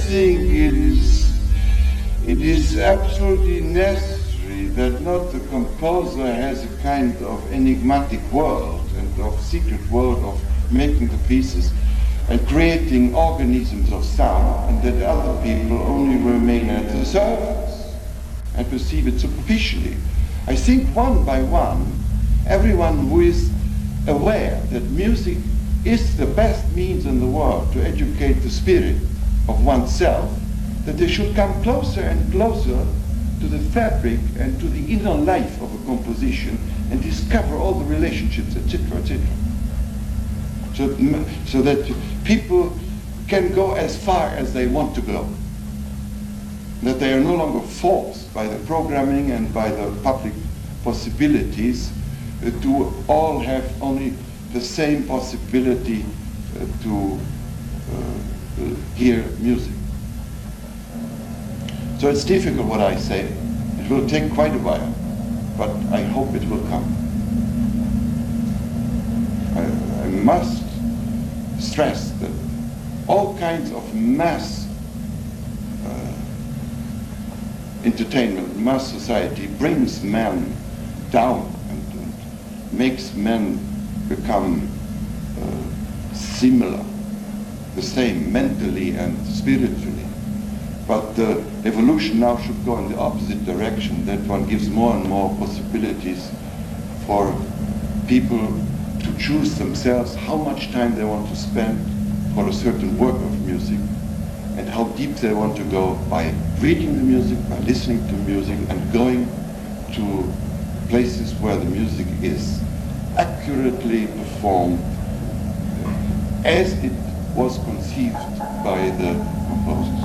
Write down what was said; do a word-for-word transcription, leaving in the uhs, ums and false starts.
think it is, it is absolutely necessary that not the composer has a kind of enigmatic world and of secret world of making the pieces and creating organisms of sound, and that other people only remain at the surface and perceive it superficially. I think one by one, everyone who is aware that music is the best means in the world to educate the spirit of oneself, that they should come closer and closer to the fabric and to the inner life of a composition and discover all the relationships, et cetera, et cetera. So, so that people can go as far as they want to go. That they are no longer forced by the programming and by the public possibilities uh, to all have only the same possibility uh, to uh, uh, hear music. So it's difficult what I say. It will take quite a while, but I hope it will come. I, I must stress that all kinds of mass uh, entertainment, mass society brings men down and, and makes men become uh, similar, the same mentally and spiritually. But the evolution now should go in the opposite direction, that one gives more and more possibilities for people to choose themselves how much time they want to spend for a certain work of music and how deep they want to go by reading the music, by listening to music, and going to places where the music is accurately performed as it was conceived by the composers.